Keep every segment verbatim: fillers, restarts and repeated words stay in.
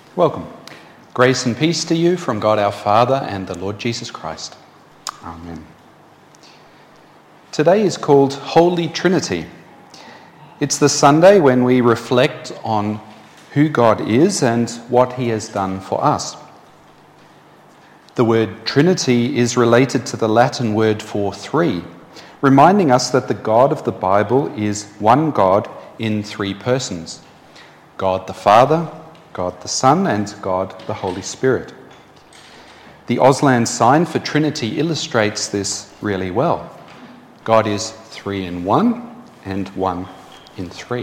Welcome. Grace and peace to you from God our Father and the Lord Jesus Christ. Amen. Today is called Holy Trinity. It's the Sunday when we reflect on who God is and what he has done for us. The word Trinity is related to the Latin word for three, reminding us that the God of the Bible is one God in three persons: God the Father, God the Son, and God the Holy Spirit. The Auslan sign for Trinity illustrates this really well. God is three in one and one in three.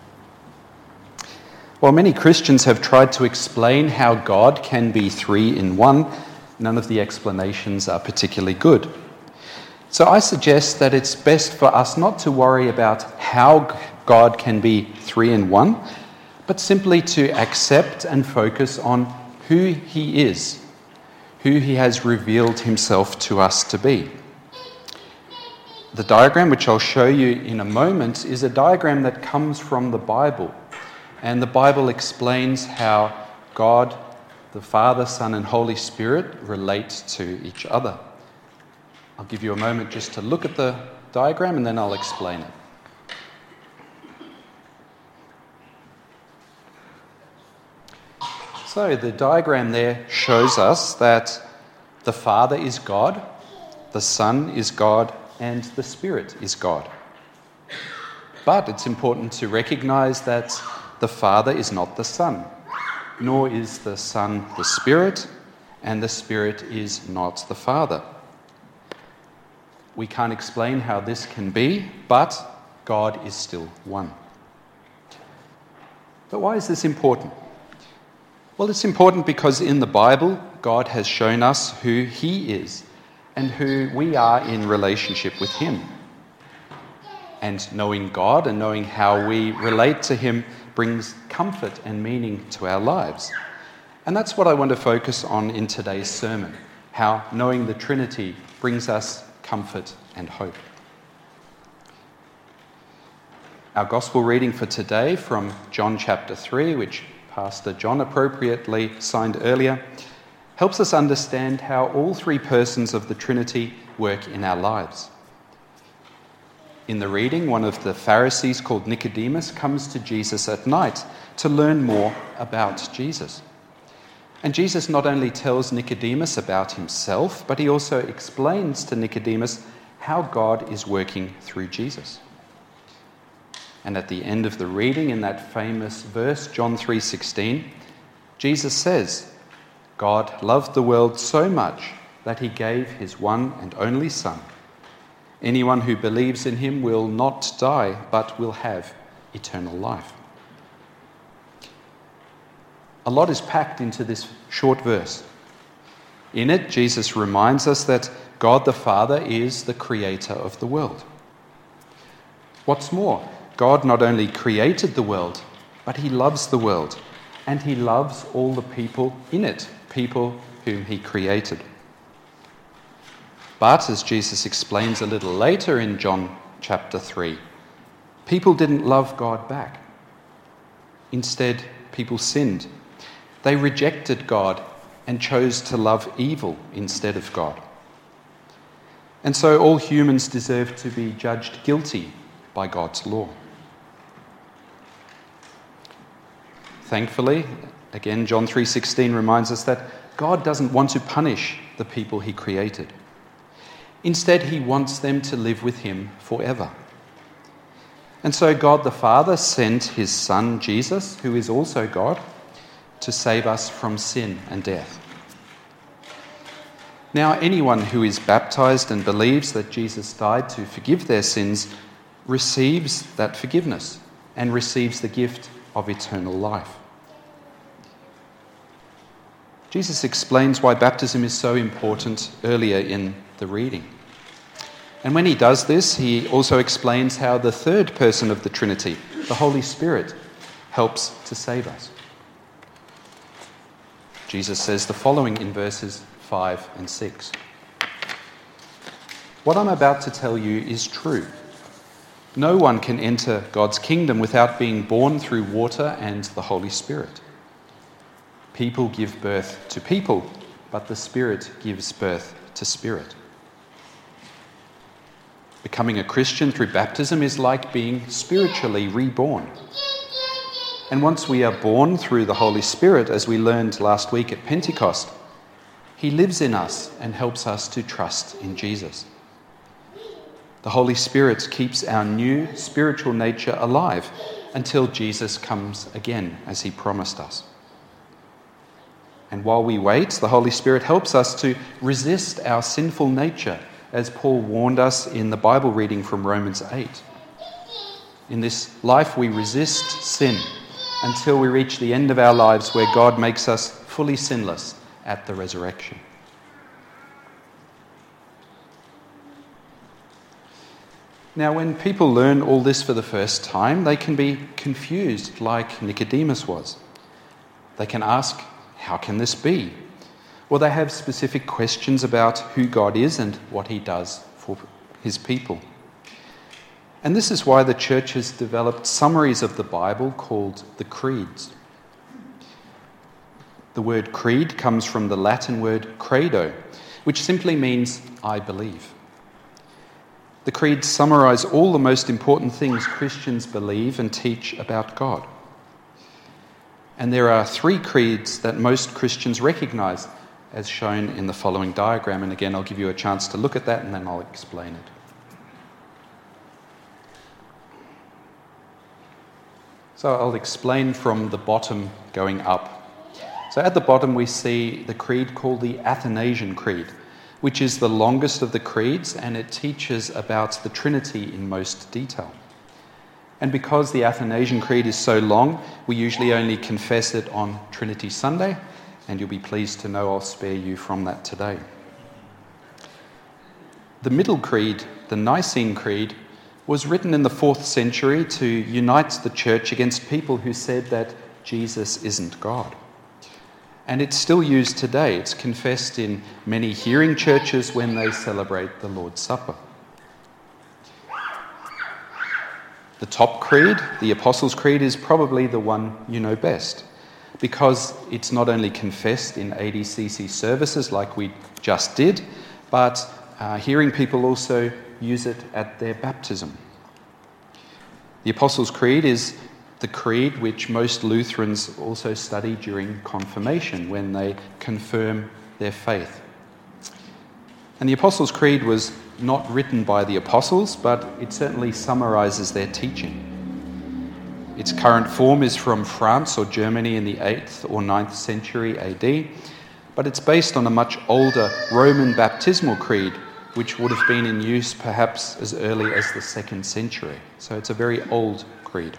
While many Christians have tried to explain how God can be three in one, none of the explanations are particularly good. So I suggest that it's best for us not to worry about how God can be three in one, but simply to accept and focus on who he is, who he has revealed himself to us to be. The diagram, which I'll show you in a moment, is a diagram that comes from the Bible. And the Bible explains how God, the Father, Son, and Holy Spirit relate to each other. I'll give you a moment just to look at the diagram and then I'll explain it. So the diagram there shows us that the Father is God, the Son is God, and the Spirit is God. But it's important to recognize that the Father is not the Son, nor is the Son the Spirit, and the Spirit is not the Father. We can't explain how this can be, but God is still one. But why is this important? Well, it's important because in the Bible, God has shown us who he is and who we are in relationship with him. And knowing God and knowing how we relate to him brings comfort and meaning to our lives. And that's what I want to focus on in today's sermon, how knowing the Trinity brings us comfort and hope. Our gospel reading for today from John chapter three, which Pastor John appropriately signed earlier, helps us understand how all three persons of the Trinity work in our lives. In the reading, one of the Pharisees called Nicodemus comes to Jesus at night to learn more about Jesus. And Jesus not only tells Nicodemus about himself, but he also explains to Nicodemus how God is working through Jesus. And at the end of the reading, in that famous verse, John three sixteen, Jesus says, God loved the world so much that he gave his one and only Son. Anyone who believes in him will not die, but will have eternal life. A lot is packed into this short verse. In it, Jesus reminds us that God the Father is the creator of the world. What's more, God not only created the world, but he loves the world, and he loves all the people in it, people whom he created. But as Jesus explains a little later in John chapter three, people didn't love God back. Instead, people sinned. They rejected God and chose to love evil instead of God. And so all humans deserve to be judged guilty by God's law. Thankfully, again, John three sixteen reminds us that God doesn't want to punish the people he created. Instead, he wants them to live with him forever. And so God the Father sent his Son, Jesus, who is also God, to save us from sin and death. Now, anyone who is baptized and believes that Jesus died to forgive their sins receives that forgiveness and receives the gift of eternal life. Jesus explains why baptism is so important earlier in the reading. And when he does this, he also explains how the third person of the Trinity, the Holy Spirit, helps to save us. Jesus says the following in verses five and six. What I'm about to tell you is true. No one can enter God's kingdom without being born through water and the Holy Spirit. People give birth to people, but the Spirit gives birth to spirit. Becoming a Christian through baptism is like being spiritually reborn. And once we are born through the Holy Spirit, as we learned last week at Pentecost, he lives in us and helps us to trust in Jesus. The Holy Spirit keeps our new spiritual nature alive until Jesus comes again, as he promised us. And while we wait, the Holy Spirit helps us to resist our sinful nature, as Paul warned us in the Bible reading from Romans eight. In this life, we resist sin until we reach the end of our lives where God makes us fully sinless at the resurrection. Now, when people learn all this for the first time, they can be confused like Nicodemus was. They can ask, how can this be? Or they have specific questions about who God is and what he does for his people. And this is why the church has developed summaries of the Bible called the creeds. The word creed comes from the Latin word credo, which simply means I believe. The creeds summarize all the most important things Christians believe and teach about God. And there are three creeds that most Christians recognize, as shown in the following diagram. And again, I'll give you a chance to look at that and then I'll explain it. So I'll explain from the bottom going up. So at the bottom we see the creed called the Athanasian Creed, which is the longest of the creeds, and it teaches about the Trinity in most detail. And because the Athanasian Creed is so long, we usually only confess it on Trinity Sunday, and you'll be pleased to know I'll spare you from that today. The middle creed, the Nicene Creed, was written in the fourth century to unite the church against people who said that Jesus isn't God. And it's still used today. It's confessed in many hearing churches when they celebrate the Lord's Supper. The top creed, the Apostles' Creed, is probably the one you know best, because it's not only confessed in A D C C services like we just did, but uh, hearing people also use it at their baptism. The Apostles' Creed is the creed which most Lutherans also study during confirmation when they confirm their faith. And the Apostles' Creed was not written by the apostles, but it certainly summarizes their teaching. Its current form is from France or Germany in the eighth or ninth century A D, but it's based on a much older Roman baptismal creed, which would have been in use perhaps as early as the second century. So it's a very old creed.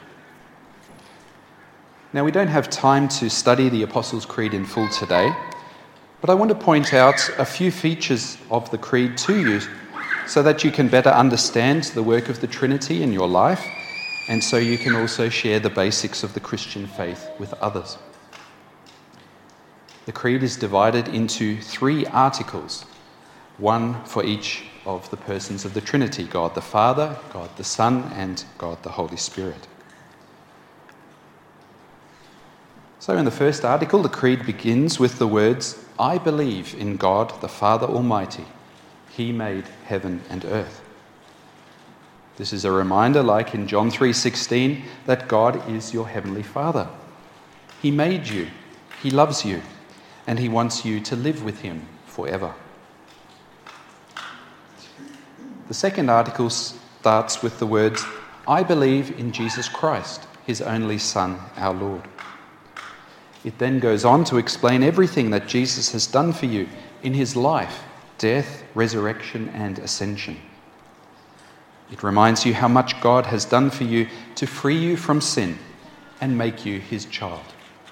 Now, we don't have time to study the Apostles' Creed in full today, but I want to point out a few features of the creed to you so that you can better understand the work of the Trinity in your life, and so you can also share the basics of the Christian faith with others. The creed is divided into three articles, one for each of the persons of the Trinity: God the Father, God the Son, and God the Holy Spirit. So in the first article, the creed begins with the words, I believe in God the Father Almighty. He made heaven and earth. This is a reminder, like in John three sixteen, that God is your heavenly Father. He made you, he loves you, and he wants you to live with him forever. The second article starts with the words, I believe in Jesus Christ, his only Son, our Lord. It then goes on to explain everything that Jesus has done for you in his life, death, resurrection, and ascension. It reminds you how much God has done for you to free you from sin and make you his child.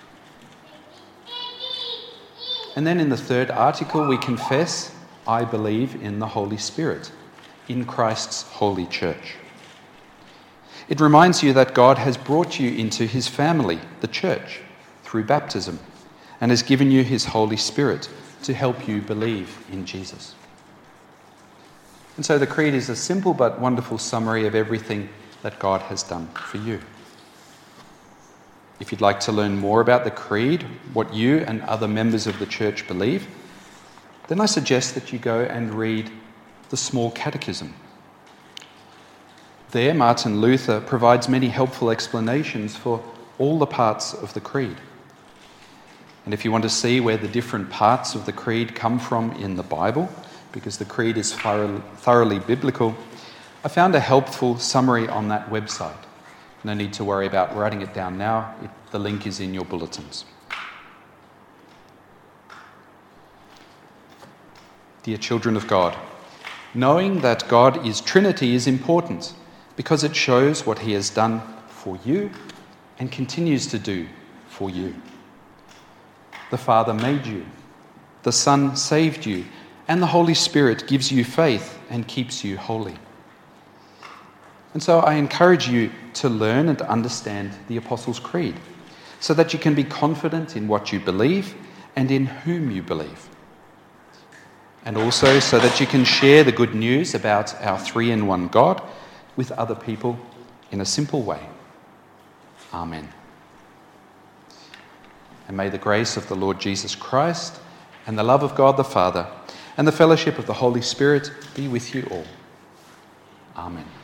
And then in the third article, we confess, I believe in the Holy Spirit, in Christ's holy church. It reminds you that God has brought you into his family, the church, through baptism, and has given you his Holy Spirit to help you believe in Jesus. And so the creed is a simple but wonderful summary of everything that God has done for you. If you'd like to learn more about the Creed, what you and other members of the church believe, then I suggest that you go and read the Small Catechism. There, Martin Luther provides many helpful explanations for all the parts of the Creed. And if you want to see where the different parts of the Creed come from in the Bible, because the Creed is thoroughly, thoroughly biblical, I found a helpful summary on that website. No need to worry about writing it down now. It, the link is in your bulletins. Dear children of God, knowing that God is Trinity is important because it shows what he has done for you and continues to do for you. The Father made you, the Son saved you, and the Holy Spirit gives you faith and keeps you holy. And so I encourage you to learn and to understand the Apostles' Creed so that you can be confident in what you believe and in whom you believe. And also so that you can share the good news about our three-in-one God with other people in a simple way. Amen. And may the grace of the Lord Jesus Christ and the love of God the Father and the fellowship of the Holy Spirit be with you all. Amen.